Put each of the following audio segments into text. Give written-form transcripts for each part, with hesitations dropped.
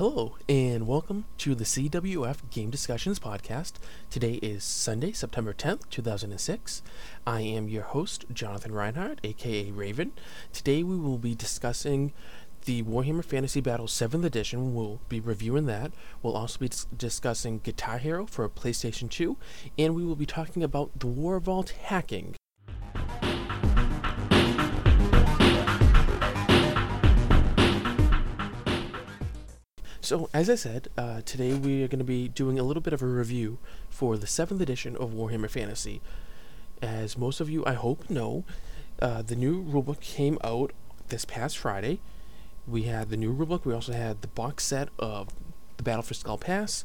Hello, and welcome to the CWF Game Discussions Podcast. Today is Sunday, September 10th, 2006. I am your host, Jonathan Reinhardt, aka Raven. Today we will be discussing the Warhammer Fantasy Battle 7th Edition. We'll be reviewing that. We'll also be discussing Guitar Hero for PlayStation 2, and we will be talking about the War Vault hacking. So, as I said, today we are going to be doing a little bit of a review for the 7th edition of Warhammer Fantasy. As most of you, I hope, know, the new rulebook came out this past Friday. We had the new rulebook. We also had the box set of the Battle for Skull Pass.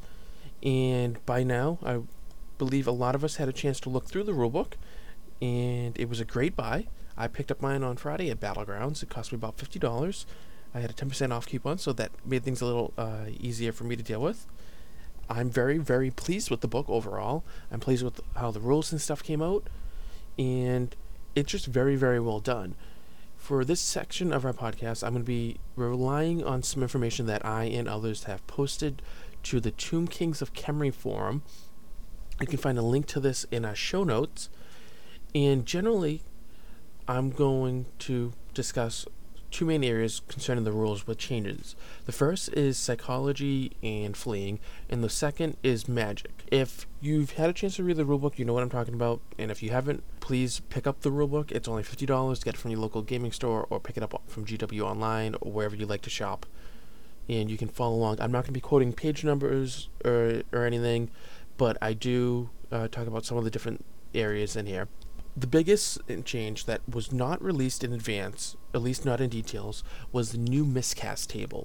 And by now, I believe a lot of us had a chance to look through the rulebook. And it was a great buy. I picked up mine on Friday at Battlegrounds. It cost me about $50. I had a 10% off coupon, so that made things a little easier for me to deal with. I'm very, very pleased with the book overall. I'm pleased with how the rules and stuff came out, and it's just very, very well done. For this section of our podcast, I'm going to be relying on some information that I and others have posted to the Tomb Kings of Khemri forum. You can find a link to this in our show notes, and generally, I'm going to discuss two main areas concerning the rules with changes. The first is psychology and fleeing, and the second is magic. If you've had a chance to read the rulebook, you know what I'm talking about, and if you haven't, please pick up the rulebook. It's only $50. Get it from your local gaming store, or pick it up from GW Online, or wherever you like to shop, and you can follow along. I'm not going to be quoting page numbers or anything, but I do talk about some of the different areas in here. The biggest change that was not released in advance, at least not in details, was the new miscast table.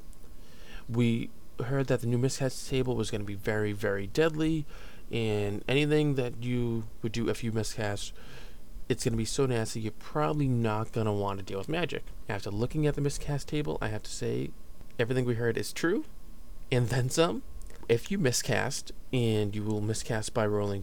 We heard that the new miscast table was going to be very, very deadly, and anything that you would do if you miscast, it's going to be so nasty you're probably not going to want to deal with magic. After looking at the miscast table, I have to say everything we heard is true, and then some. If you miscast, and you will miscast by rolling,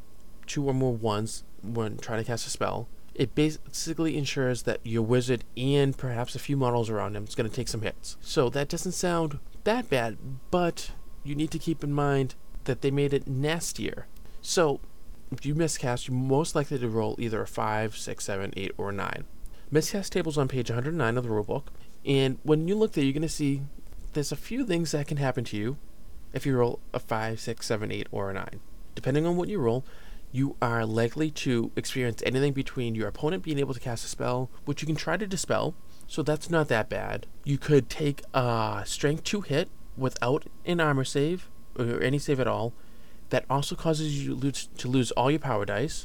2 or more ones when trying to cast a spell, it basically ensures that your wizard and perhaps a few models around him is going to take some hits. So that doesn't sound that bad, but you need to keep in mind that they made it nastier. So if you miscast, you're most likely to roll either a 5, 6, 7, 8, or 9. Miscast table's on page 109 of the rulebook, and when you look there, you're going to see there's a few things that can happen to you if you roll a 5, 6, 7, 8, or a 9. Depending on what you roll, you are likely to experience anything between your opponent being able to cast a spell, which you can try to dispel, so that's not that bad. You could take a strength 2 hit without an armor save, or any save at all, that also causes you to lose all your power dice.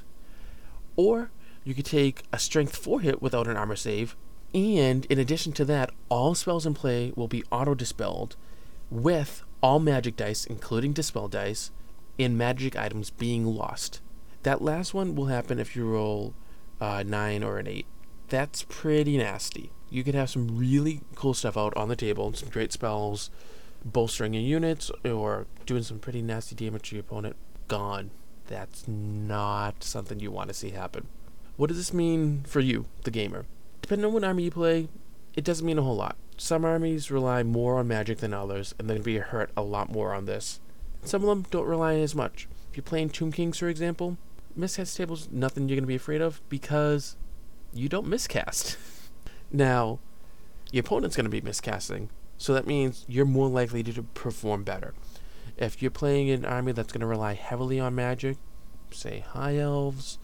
Or you could take a strength 4 hit without an armor save, and in addition to that, all spells in play will be auto-dispelled, with all magic dice, including dispel dice, and magic items being lost. That last one will happen if you roll 9 or an 8. That's pretty nasty. You could have some really cool stuff out on the table, some great spells, bolstering your units, or doing some pretty nasty damage to your opponent. Gone. That's not something you want to see happen. What does this mean for you, the gamer? Depending on what army you play, it doesn't mean a whole lot. Some armies rely more on magic than others, and they're going to be hurt a lot more on this. Some of them don't rely as much. If you're playing Tomb Kings, for example, miscast table's nothing you're going to be afraid of because you don't miscast. Now, your opponent's going to be miscasting, so that means you're more likely to perform better. If you're playing an army that's going to rely heavily on magic, say high elves,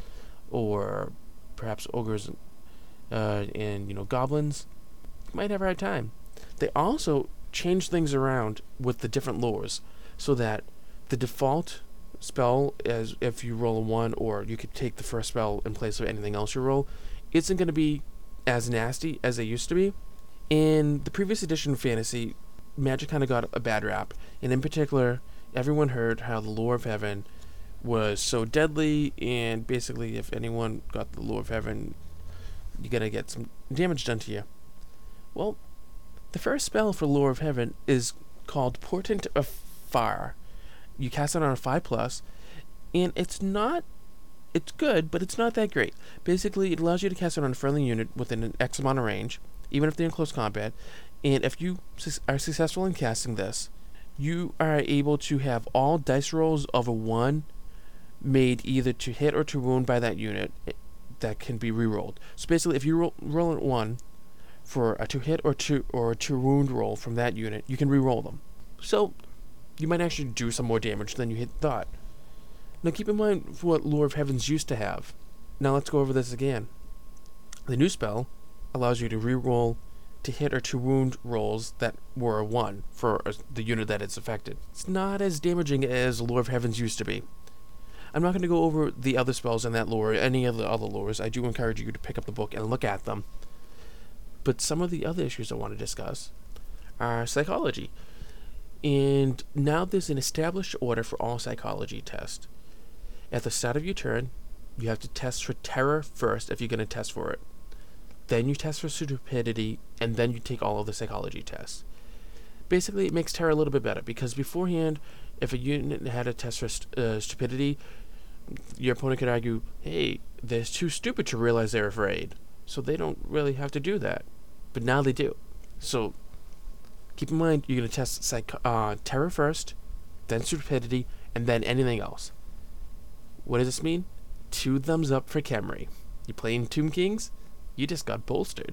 or perhaps ogres and goblins, you might have a hard time. They also change things around with the different lores, so that the default spell, as if you roll a 1, or you could take the first spell in place of anything else you roll, isn't going to be as nasty as they used to be. In the previous edition of Fantasy, magic kind of got a bad rap, and in particular, everyone heard how the Lore of Heaven was so deadly, and basically if anyone got the Lore of Heaven, you're going to get some damage done to you. Well, the first spell for Lore of Heaven is called Portent of Fire. You cast it on a 5+, and it's good, but it's not that great. Basically, it allows you to cast it on a friendly unit within an X amount of range, even if they're in close combat, and if you are successful in casting this, you are able to have all dice rolls of a 1 made either to hit or to wound by that unit that can be rerolled. So basically, if you roll a 1 for a to hit or to wound roll from that unit, you can reroll them. So you might actually do some more damage than you thought. Now keep in mind what Lore of Heavens used to have. Now let's go over this again. The new spell allows you to reroll to hit or to wound rolls that were a 1 for the unit that it's affected. It's not as damaging as Lore of Heavens used to be. I'm not going to go over the other spells in that lore, any of the other lores. I do encourage you to pick up the book and look at them. But some of the other issues I want to discuss are psychology. And now there's an established order for all psychology tests. At the start of your turn, you have to test for terror first if you're going to test for it. Then you test for stupidity, and then you take all of the psychology tests. Basically, it makes terror a little bit better, because beforehand, if a unit had a test for stupidity, your opponent could argue, hey, they're too stupid to realize they're afraid, so they don't really have to do that. But now they do. So keep in mind, you're going to test terror first, then stupidity, and then anything else. What does this mean? 2 thumbs up for Khemri. You playing Tomb Kings? You just got bolstered.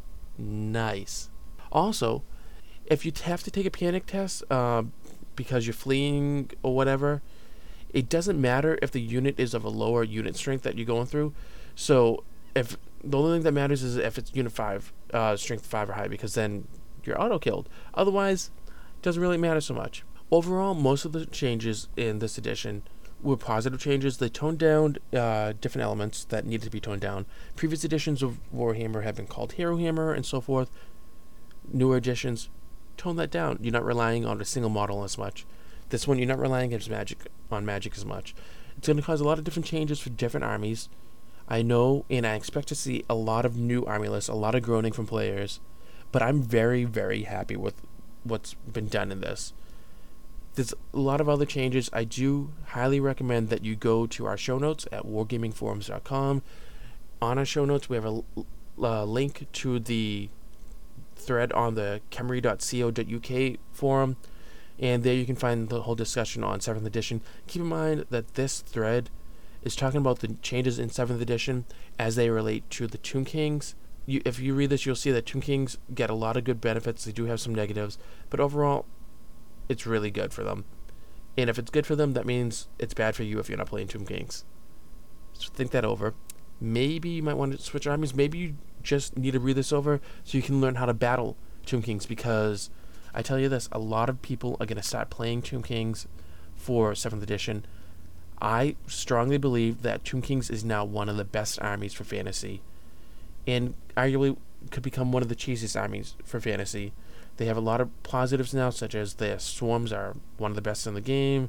Nice. Also, if you have to take a panic test because you're fleeing or whatever, it doesn't matter if the unit is of a lower unit strength that you're going through. So if the only thing that matters is if it's unit 5, strength 5 or higher, because then you're auto-killed. Otherwise, it doesn't really matter so much. Overall, most of the changes in this edition were positive changes. They toned down different elements that needed to be toned down. Previous editions of Warhammer have been called Hero Hammer and so forth. Newer editions tone that down. You're not relying on a single model as much. This one, you're not relying on magic as much. It's going to cause a lot of different changes for different armies. I know, and I expect to see a lot of new army lists, a lot of groaning from players, but I'm very, very happy with what's been done in this. There's a lot of other changes. I do highly recommend that you go to our show notes at wargamingforums.com. On our show notes, we have a link to the thread on the khemri.co.uk forum, and there you can find the whole discussion on 7th edition. Keep in mind that this thread is talking about the changes in 7th edition as they relate to the Tomb Kings. If you read this, you'll see that Tomb Kings get a lot of good benefits. They do have some negatives, but overall, it's really good for them. And if it's good for them, that means it's bad for you if you're not playing Tomb Kings. So think that over. Maybe you might want to switch armies. Maybe you just need to read this over so you can learn how to battle Tomb Kings, because I tell you this, a lot of people are going to start playing Tomb Kings for 7th edition. I strongly believe that Tomb Kings is now one of the best armies for fantasy, and arguably could become one of the cheesiest armies for fantasy. They have a lot of positives now, such as their swarms are one of the best in the game,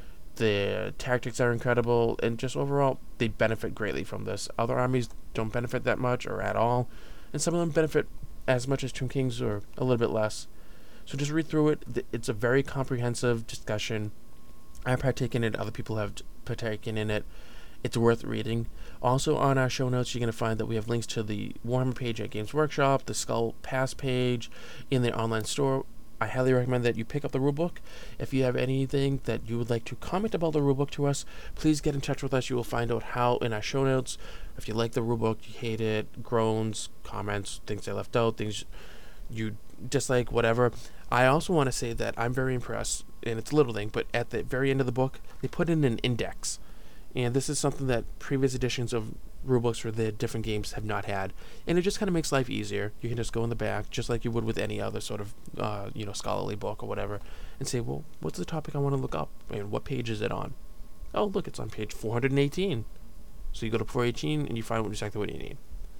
the tactics are incredible, and just overall, they benefit greatly from this. Other armies don't benefit that much or at all, and some of them benefit as much as Tomb Kings or a little bit less. So just read through it. It's a very comprehensive discussion. I've partaken in it. Other people have partaken in it. It's worth reading. Also, on our show notes, you're going to find that we have links to the Warhammer page at Games Workshop, the Skull Pass page in their online store. I highly recommend that you pick up the rulebook. If you have anything that you would like to comment about the rulebook to us, please get in touch with us. You will find out how in our show notes. If you like the rulebook, you hate it, groans, comments, things I left out, things you dislike, whatever. I also want to say that I'm very impressed, and it's a little thing, but at the very end of the book, they put in an index. And this is something that previous editions of rulebooks for the different games have not had. And it just kind of makes life easier. You can just go in the back, just like you would with any other sort of, scholarly book or whatever, and say, well, what's the topic I want to look up? And what page is it on? Oh, look, it's on page 418. So you go to 418 and you find exactly what you need.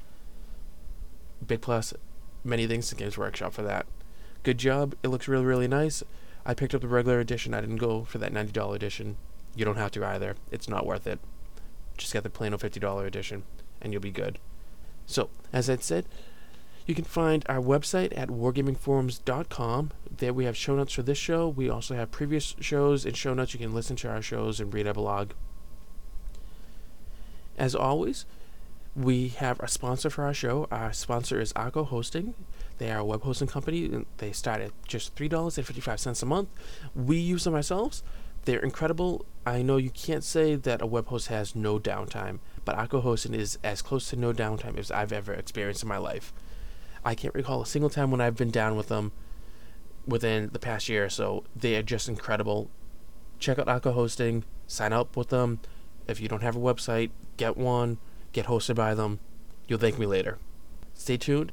Big plus. Many thanks to Games Workshop for that. Good job. It looks really, really nice. I picked up the regular edition. I didn't go for that $90 edition. You don't have to either. It's not worth it. Just get the plain old $50 edition, and you'll be good. So, as I said, you can find our website at wargamingforums.com. There we have show notes for this show. We also have previous shows and show notes. You can listen to our shows and read our blog. As always, We have a sponsor for our show. Our sponsor is Akko Hosting. They are a web hosting company, and they start at just $3.55 a month. We use them ourselves. They're incredible. I know you can't say that a web host has no downtime, but Akko Hosting is as close to no downtime as I've ever experienced in my life. I can't recall a single time when I've been down with them within the past year or so. They are just incredible. Check out Akko Hosting. Sign up with them. If you don't have a website, get one. Get hosted by them. You'll thank me later. Stay tuned.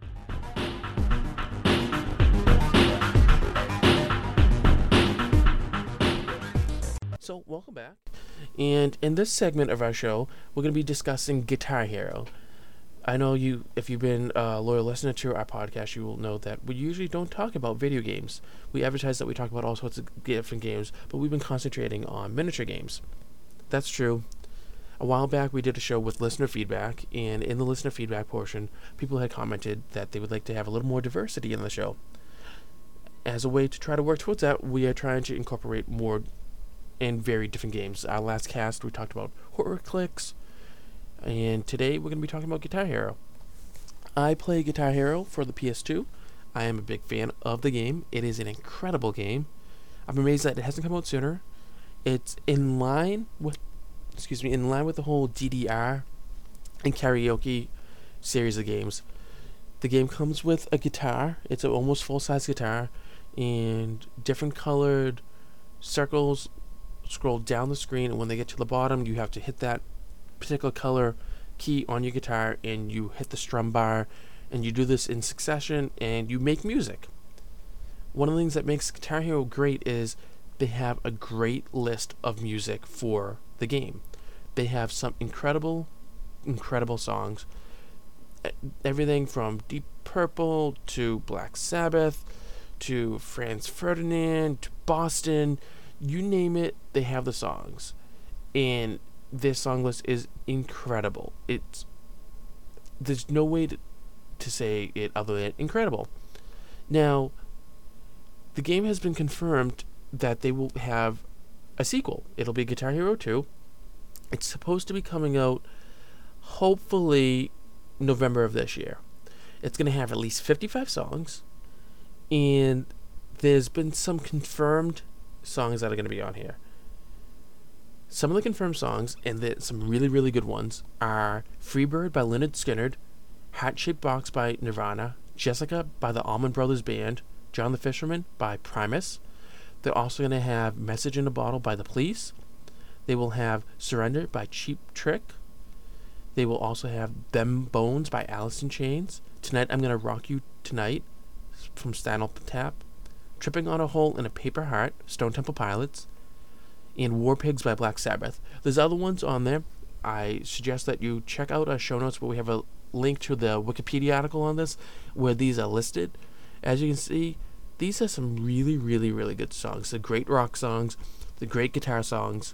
So, welcome back. And in this segment of our show, we're going to be discussing Guitar Hero. I know if you've been a loyal listener to our podcast, you will know that we usually don't talk about video games. We advertise that we talk about all sorts of different games, but we've been concentrating on miniature games. That's true. A while back, we did a show with listener feedback, and in the listener feedback portion, people had commented that they would like to have a little more diversity in the show. As a way to try to work towards that, we are trying to incorporate more and very different games. Our last cast, we talked about HorrorClix, and today we're going to be talking about Guitar Hero. I play Guitar Hero for the PS2. I am a big fan of the game. It is an incredible game. I'm amazed that it hasn't come out sooner. It's in line with the whole DDR and karaoke series of games. The game comes with a guitar. It's an almost full-size guitar, and different colored circles scroll down the screen, and when they get to the bottom, you have to hit that particular color key on your guitar, and you hit the strum bar, and you do this in succession, and you make music. One of the things that makes Guitar Hero great is they have a great list of music for the game. They have some incredible songs. Everything from Deep Purple to Black Sabbath to Franz Ferdinand to Boston. You name it, they have the songs. And their song list is incredible. There's no way to say it other than incredible. Now, the game has been confirmed that they will have a sequel. It'll be Guitar Hero 2. It's supposed to be coming out hopefully November of this year. It's going to have at least 55 songs, and there's been some confirmed songs that are going to be on here. Some of the confirmed songs, and some really, really good ones, are Freebird by Lynyrd Skynyrd, Heart-Shaped Box by Nirvana, Jessica by the Allman Brothers Band, John the Fisherman by Primus. They're also going to have Message in a Bottle by The Police. They will have Surrender by Cheap Trick. They will also have Them Bones by Alice in Chains. Tonight I'm Gonna Rock You Tonight from Spinal Tap. Tripping on a Hole in a Paper Heart, Stone Temple Pilots. And War Pigs by Black Sabbath. There's other ones on there. I suggest that you check out our show notes where we have a link to the Wikipedia article on this where these are listed. As you can see, these are some really, really, really good songs. They're great rock songs. They're great guitar songs.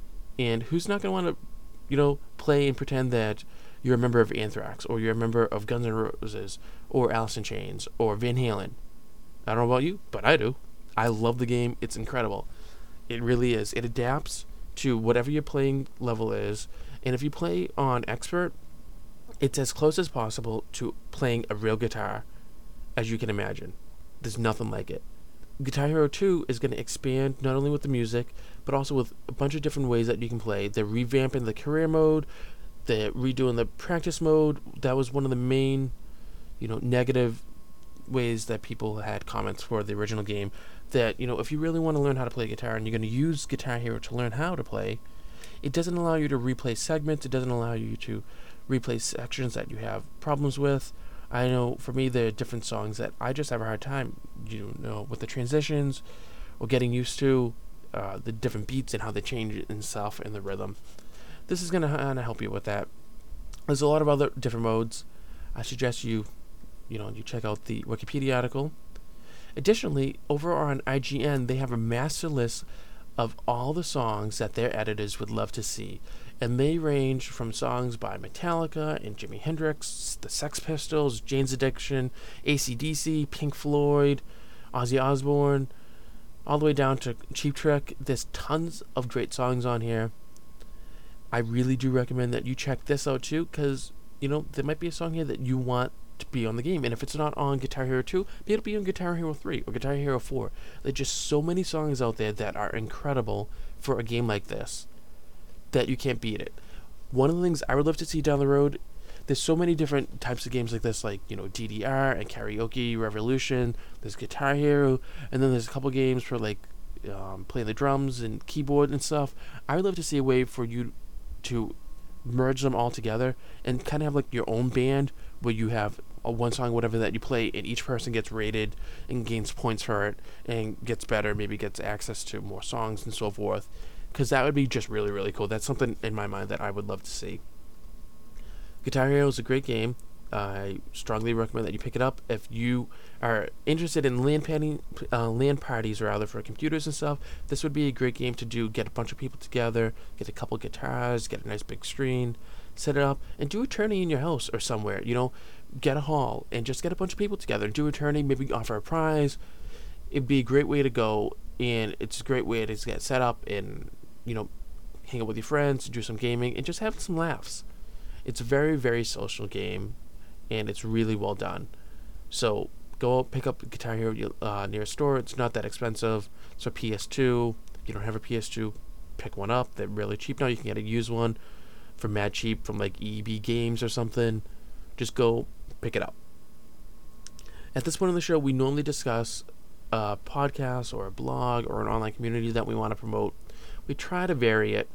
And who's not going to want to, play and pretend that you're a member of Anthrax, or you're a member of Guns N' Roses, or Alice in Chains, or Van Halen? I don't know about you, but I do. I love the game. It's incredible. It really is. It adapts to whatever your playing level is. And if you play on Expert, it's as close as possible to playing a real guitar as you can imagine. There's nothing like it. Guitar Hero 2 is going to expand not only with the music, but also with a bunch of different ways that you can play. They're revamping the career mode. They're redoing the practice mode. That was one of the main, negative ways that people had comments for the original game. That, if you really want to learn how to play guitar and you're going to use Guitar Hero to learn how to play, it doesn't allow you to replay segments. It doesn't allow you to replay sections that you have problems with. I know for me there are different songs that I just have a hard time, with the transitions or getting used to the different beats and how they change and stuff and the rhythm. This is going to help you with that. There's a lot of other different modes. I suggest you check out the Wikipedia article. Additionally, over on IGN, they have a master list of all the songs that their editors would love to see. And they range from songs by Metallica and Jimi Hendrix, the Sex Pistols, Jane's Addiction, AC/DC, Pink Floyd, Ozzy Osbourne, all the way down to Cheap Trick. There's tons of great songs on here. I really do recommend that you check this out too, because there might be a song here that you want to be on the game, and if it's not on Guitar Hero 2, maybe it'll be on Guitar Hero 3 or Guitar Hero 4. There's just so many songs out there that are incredible for a game like this that you can't beat it. One of the things I would love to see down the road, there's so many different types of games like this, like DDR and Karaoke Revolution. There's Guitar Hero, and then there's a couple games for like playing the drums and keyboard and stuff. I would love to see a way for you to merge them all together and kind of have like your own band where you have a one song, whatever, that you play, and each person gets rated and gains points for it and gets better, maybe gets access to more songs and so forth, because that would be just really, really cool. That's something in my mind that I would love to see. Guitar Hero is a great game. I strongly recommend that you pick it up if you are interested in LAN parties rather, for computers and stuff. This would be a great game to do. Get a bunch of people together, get a couple guitars, get a nice big screen, set it up, and do a tourney in your house or somewhere. Get a hall and just get a bunch of people together and do a tourney. Maybe offer a prize. It'd be a great way to go, and it's a great way to get set up and hang out with your friends, do some gaming, and just have some laughs. It's a very, very social game, and it's really well done. So go pick up Guitar Hero near a store. It's not that expensive. It's a PS2. If you don't have a PS2, pick one up. They're really cheap now. You can get a used one for mad cheap from like EB Games or something. Just go pick it up. At this point in the show, we normally discuss a podcast or a blog or an online community that we want to promote. We try to vary it,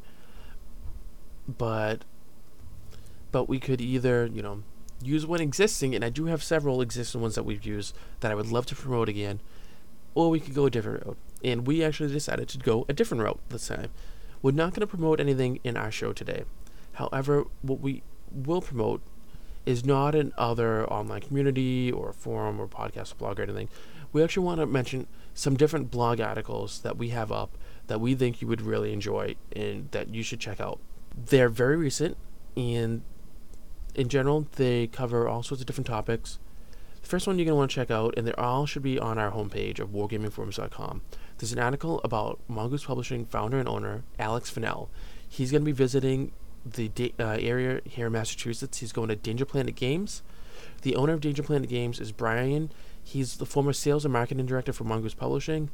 but we could either, use one existing, and I do have several existing ones that we've used that I would love to promote again, or we could go a different route. And we actually decided to go a different route this time. We're not going to promote anything in our show today. However, what we will promote is not an other online community or a forum or podcast or blog or anything. We actually want to mention some different blog articles that we have up that we think you would really enjoy and that you should check out. They're very recent, and in general, they cover all sorts of different topics. The first one you're going to want to check out, and they all should be on our homepage of wargamingforums.com. There's an article about Mongoose Publishing founder and owner, Alex Fennell. He's going to be visiting the area here in Massachusetts. He's going to Danger Planet Games. The owner of Danger Planet Games is Brian. He's the former sales and marketing director for Mongoose Publishing.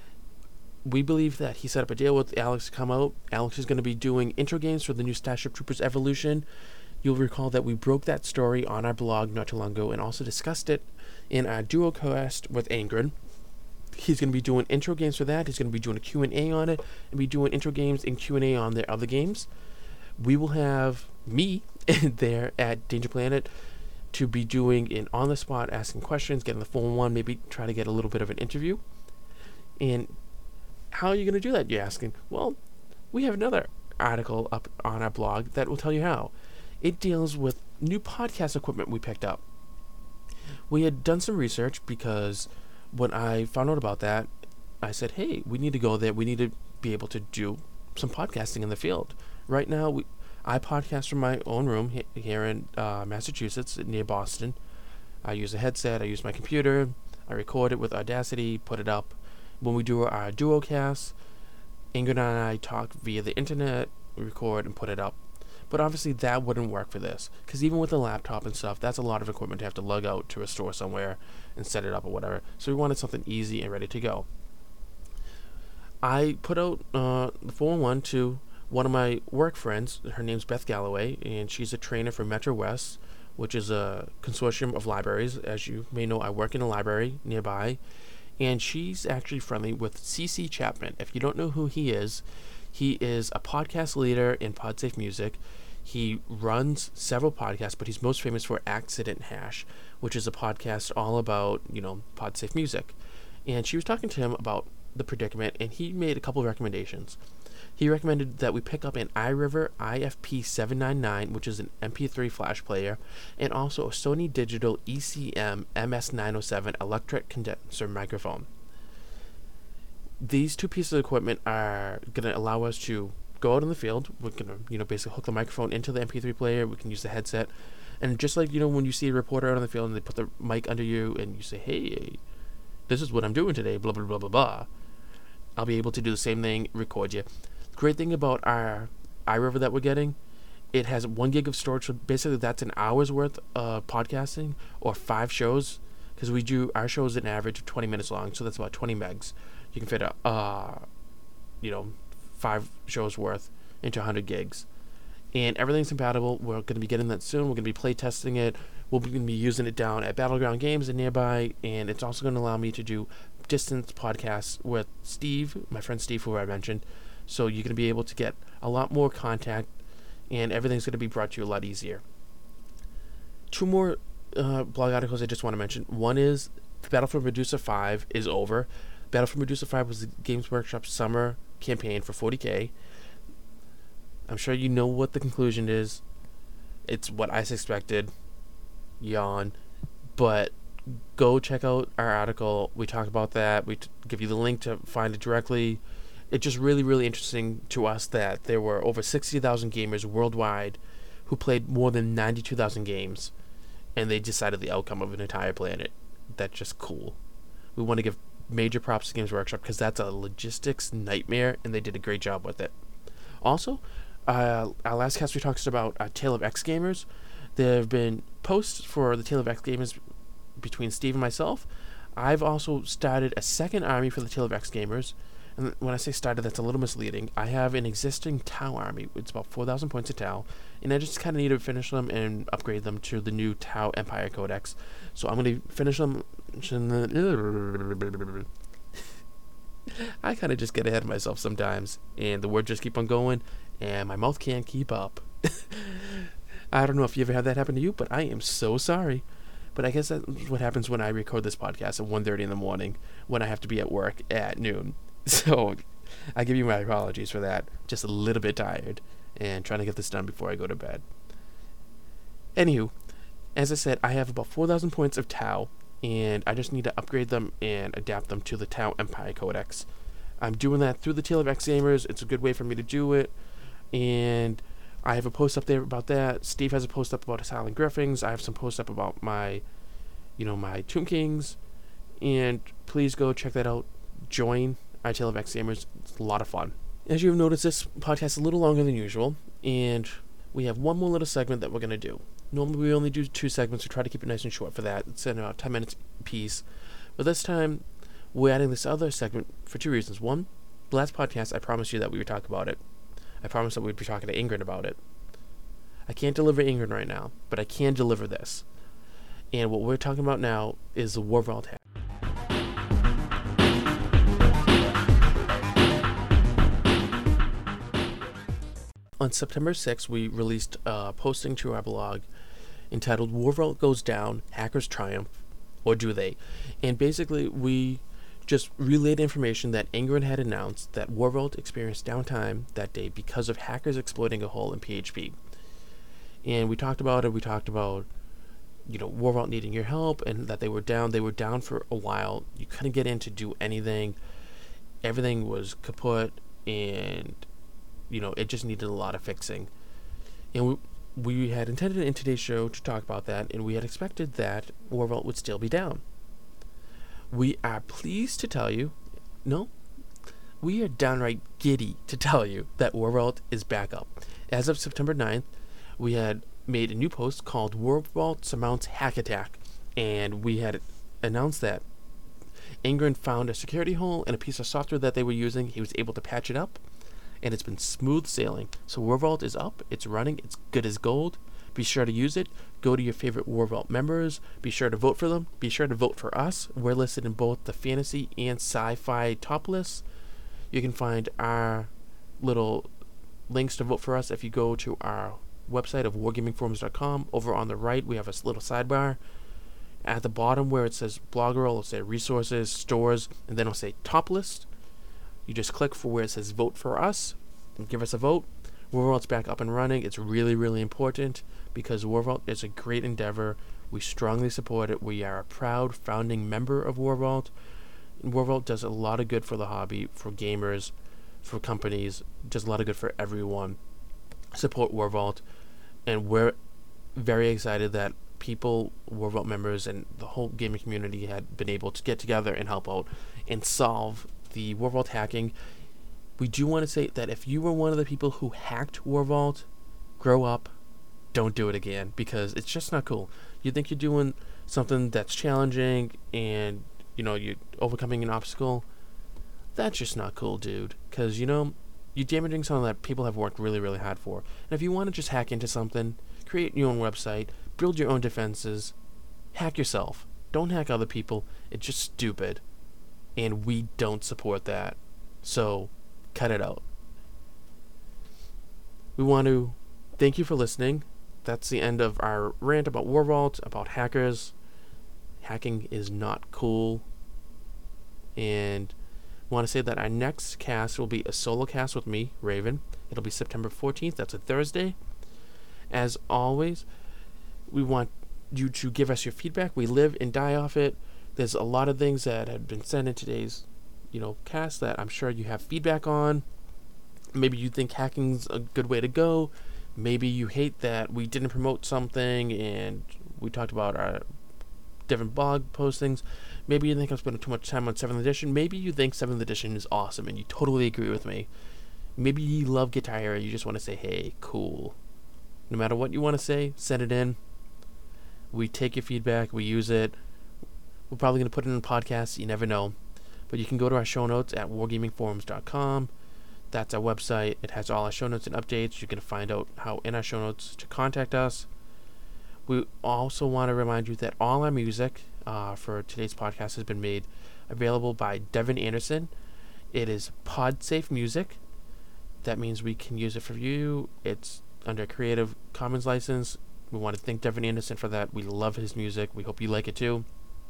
We believe that he set up a deal with Alex to come out. Alex is going to be doing intro games for the new Starship Troopers Evolution. You'll recall that we broke that story on our blog not too long ago and also discussed it in our DuoCast with Angren. He's going to be doing intro games for that. He's going to be doing a Q&A on it and be doing intro games and Q&A on their other games. We will have me there at Danger Planet to be doing an on-the-spot asking questions, getting the full one, maybe try to get a little bit of an interview. And how are you going to do that, you're asking? Well, we have another article up on our blog that will tell you how. It deals with new podcast equipment we picked up. We had done some research because when I found out about that, I said, hey, we need to go there. We need to be able to do some podcasting in the field. Right now, I podcast from my own room here in Massachusetts, near Boston. I use a headset. I use my computer. I record it with Audacity, put it up. When we do our DuoCast, Ingrid and I talk via the internet, record, and put it up. But obviously that wouldn't work for this, because even with a laptop and stuff, that's a lot of equipment to have to lug out to a store somewhere and set it up or whatever. So we wanted something easy and ready to go. I put out the 411 to one of my work friends. Her name's Beth Galloway, and she's a trainer for Metro West, which is a consortium of libraries. As you may know, I work in a library nearby, and she's actually friendly with CC Chapman. If you don't know who he is a podcast leader in PodSafe Music. He runs several podcasts, but he's most famous for Accident Hash, which is a podcast all about, PodSafe Music. And she was talking to him about the predicament, and he made a couple of recommendations. He recommended that we pick up an iRiver IFP799, which is an MP3 flash player, and also a Sony Digital ECM MS907 electric condenser microphone. These two pieces of equipment are going to allow us to go out in the field. We're going to, basically hook the microphone into the MP3 player. We can use the headset. And just like, when you see a reporter out on the field and they put the mic under you and you say, hey, this is what I'm doing today, blah, blah, blah, blah, blah. I'll be able to do the same thing, record you. The great thing about our iRiver that we're getting, it has 1 gig of storage. So basically, that's an hour's worth of podcasting or 5 shows. Because we do our shows an average of 20 minutes long, so that's about 20 megs. You can fit 5 shows worth into 100 gigs. And everything's compatible. We're going to be getting that soon. We're going to be play testing it. We're going to be using it down at Battleground Games and nearby. And it's also going to allow me to do distance podcasts with Steve, my friend Steve, who I mentioned. So you're going to be able to get a lot more contact, and everything's going to be brought to you a lot easier. 2 more blog articles I just want to mention. One is Battlefield Medusa 5 is over. Battlefield Medusa 5 was the Games Workshop summer campaign for 40k. I'm sure you know what the conclusion is. It's what I suspected. Yawn. But go check out our article. We talk about that. We give you the link to find it directly. It's just really, really interesting to us that there were over 60,000 gamers worldwide who played more than 92,000 games, and they decided the outcome of an entire planet. That's just cool. We want to give major props to Games Workshop because that's a logistics nightmare, and they did a great job with it. Also, our last cast we talked about Tale of X Gamers. There have been posts for the Tale of X Gamers between Steve and myself. I've also started a second army for the Tale of X Gamers. And when I say started, that's a little misleading. I have an existing Tau army. It's about 4,000 points of Tau. And I just kind of need to finish them and upgrade them to the new Tau Empire Codex. So I'm going to finish them. I kind of just get ahead of myself sometimes. And the words just keep on going. And my mouth can't keep up. I don't know if you ever had that happen to you, but I am so sorry. But I guess that's what happens when I record this podcast at 1:30 in the morning when I have to be at work at noon. So I give you my apologies for that. Just a little bit tired and trying to get this done before I go to bed. Anywho, as I said, I have about 4,000 points of Tau, and I just need to upgrade them and adapt them to the Tau Empire Codex. I'm doing that through the Tale of X Gamers. It's a good way for me to do it, and I have a post up there about that. Steve has a post up about his Howling Griffins. I have some posts up about my Tomb Kings, and please go check that out. Join our Tale of X Gamers. It's a lot of fun. As you have noticed, this podcast is a little longer than usual, and we have one more little segment that we're going to do. Normally we only do 2 segments. We try to keep it nice and short for that. It's in about 10 minutes piece. But this time, we're adding this other segment for 2 reasons. One, the last podcast, I promised you that we would talk about it. I promised that we'd be talking to Ingrid about it. I can't deliver Ingrid right now, but I can deliver this. And what we're talking about now is the War Vault hack. On September 6th, we released a posting to our blog entitled War Vault Goes Down, Hackers Triumph, or Do They? And basically, we just relayed information that Ingrid had announced that War Vault experienced downtime that day because of hackers exploiting a hole in PHP. And we talked about it. We talked about, War Vault needing your help and that they were down. They were down for a while. You couldn't get in to do anything. Everything was kaput, and it just needed a lot of fixing. And we had intended in today's show to talk about that, and we had expected that War Vault would still be down. We are pleased to tell you, we are downright giddy to tell you that War Vault is back up. As of September 9th, we had made a new post called War Vault Surmounts Hack Attack, and we had announced that Ingrid found a security hole in a piece of software that they were using. He was able to patch it up, and it's been smooth sailing. So War Vault is up, it's running, it's good as gold. Be sure to use it. Go to your favorite War Vault members. Be sure to vote for them. Be sure to vote for us. We're listed in both the fantasy and sci-fi top lists. You can find our little links to vote for us if you go to our website of wargamingforums.com. Over on the right, we have a little sidebar. At the bottom where it says Blogger, it'll say resources, stores, and then it'll say top list. You just click for where it says vote for us and give us a vote. War Vault's back up and running. It's really, really important because War Vault is a great endeavor. We strongly support it. We are a proud founding member of War Vault. War Vault does a lot of good for the hobby, for gamers, for companies, does a lot of good for everyone. Support War Vault, and we're very excited that people, War Vault members, and the whole gaming community had been able to get together and help out and solve the War Vault hacking. We do want to say that if you were one of the people who hacked War Vault, grow up, don't do it again, because it's just not cool. You think you're doing something that's challenging and, you're overcoming an obstacle. That's just not cool, dude, because, you're damaging something that people have worked really, really hard for. And if you want to just hack into something, create your own website, build your own defenses, hack yourself. Don't hack other people. It's just stupid. And we don't support that. So, cut it out. We want to thank you for listening. That's the end of our rant about War Vault, about hackers. Hacking is not cool. And I want to say that our next cast will be a solo cast with me, Raven. It'll be September 14th. That's a Thursday. As always, we want you to give us your feedback. We live and die off it. There's a lot of things that have been sent in today's, cast that I'm sure you have feedback on. Maybe you think hacking's a good way to go. Maybe you hate that we didn't promote something and we talked about our different blog postings. Maybe you think I'm spending too much time on 7th edition. Maybe you think 7th edition is awesome and you totally agree with me. Maybe you love Guitar Hero. You just want to say, hey, cool. No matter what you want to say, send it in. We take your feedback. We use it. We're probably going to put it in a podcast. You never know. But you can go to our show notes at wargamingforums.com. That's our website. It has all our show notes and updates. You can find out how in our show notes to contact us. We also want to remind you that all our music for today's podcast has been made available by Devin Anderson. It is PodSafe Music. That means we can use it for you. It's under Creative Commons license. We want to thank Devin Anderson for that. We love his music. We hope you like it too.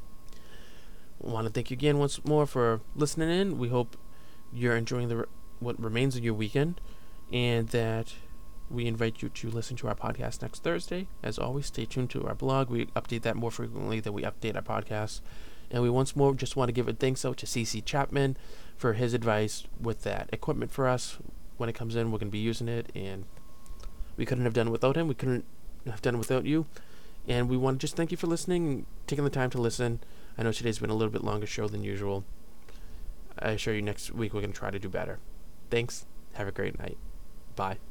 We want to thank you again once more for listening in. We hope you're enjoying what remains of your weekend, and that we invite you to listen to our podcast next Thursday. As always, stay tuned to our blog. We update that more frequently than we update our podcast. And we once more just want to give a thanks out to CC Chapman for his advice with that equipment for us. When it comes in, we're going to be using it, and we couldn't have done it without him. We couldn't have done it without you. And we want to just thank you for listening and taking the time to listen. I know today's been a little bit longer show than usual. I assure you next week we're going to try to do better. Thanks. Have a great night. Bye.